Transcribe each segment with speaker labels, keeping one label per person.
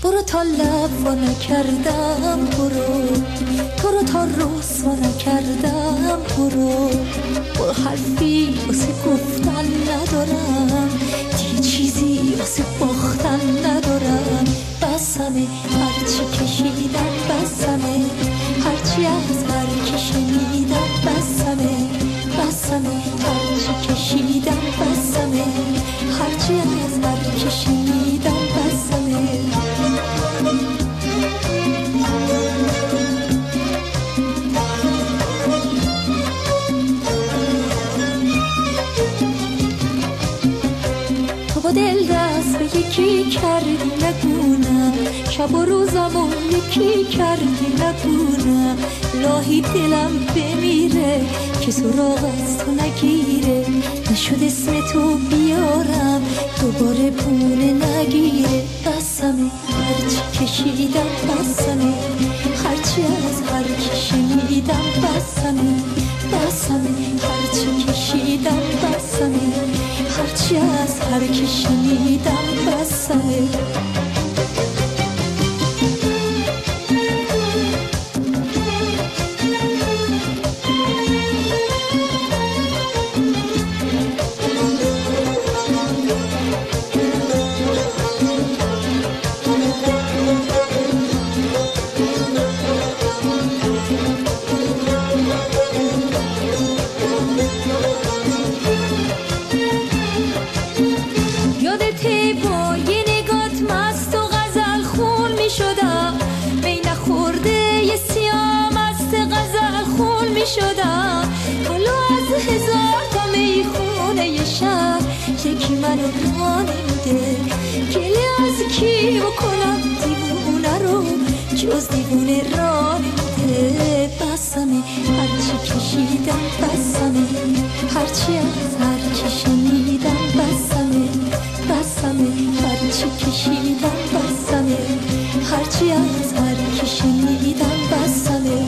Speaker 1: برو تا لب وا نکردم، برو تو رو تا رسوا نکردم، برو حرفی واسه گفتن ندارم، دیگه چیزی واسه باختن ندارم. بسمه هرچی کشیدم، بسمه هرچی از هر کی شنیدم، بسمه هرچی کشیدم، بسمه هرچی از هر کی شنیدم، بسمه. تو با دل دست به یکی کردی نگونم، شب و روزمو یکی کردی نگونم. لاهی دلم بمیره که سراغ از تو نگیره، نشد اسم تو بیارم دوباره پونه نگیره. بسمه هرچی کشیدم، بسمه هرچی از هر کی شنیدم، بسمه هرچی کشیدم، بسمه هرچی از هر کی شنیدم، بسمه. شدم حالا از هزار تا میخونه شهر یکی منو راه نمیده، گله از کی بکنم دیوونه رو جز دیوونه راه نمیده. بسمه هرچی کشیدم، بسمه هرچی از هر کی شنیدم، بسمه هرچی کشیدم، بسمه هرچی از هر کی شنیدم، بسمه.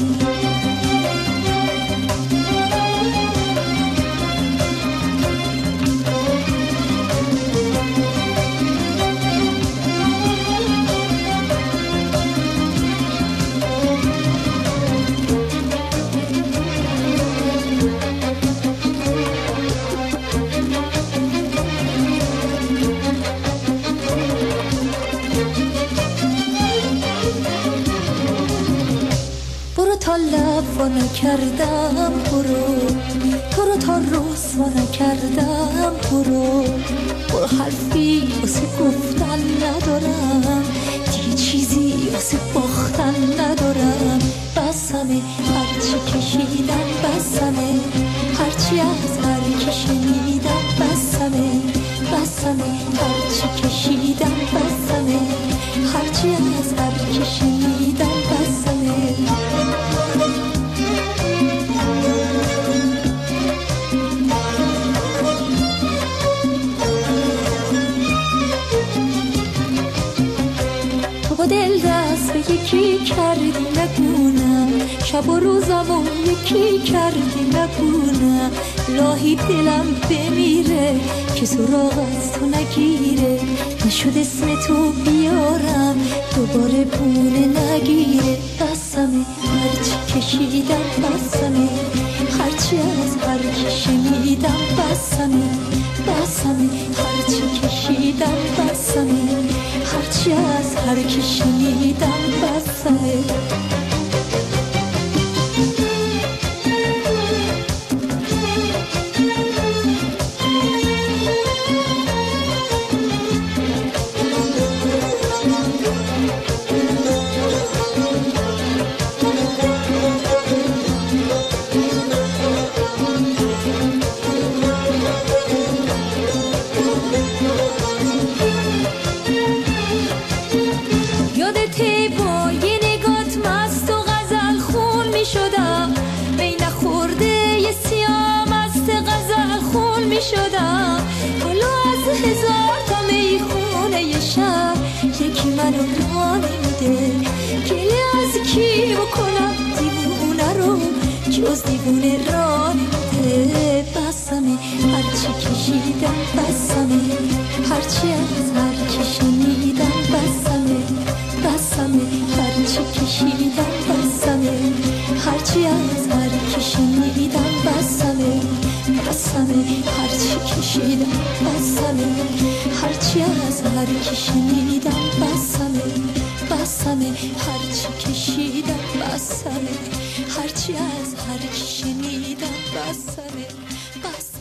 Speaker 1: تا لب وا نکردم، برو تو رو تا رسوا نکردم، برو حرفی واسه گفتن ندارم، دیگه چیزی واسه باختن ندارم. بسمه هرچی کشیدم، بسمه هرچی از هر کی شنیدم، بسمه هرچی کشیدم، بسمه هرچی از هر کی شنیدم، بسمه. دل دست به یکی کردی نگونم، شب و روزمو یکی کردی نگونم. لاهی دلم بمیره که سراغ از تو نگیره، نشد اسم تو بیارم دوباره پونه نگیره. بسمه هرچی کشیدم، بسمه هرچی از هر کی شنیدم، بسمه هرچی کشیدم، بسمه هرچی از هر کی شنیدم، بسمه. شدم حالا از هزار تا میخونه شهر یکی منو راه نمیده، گله از کی بکنم دیوونه رو جز دیوونه راه نمیده. بسمه هرچی کشیدم، بسمه هرچی از هر کی شنیدم، بسمه کی شنیدم بسمه بسمه، هرچی کشیدم بسمه، هرچی از هر کی شنیدم بسمه بسمه.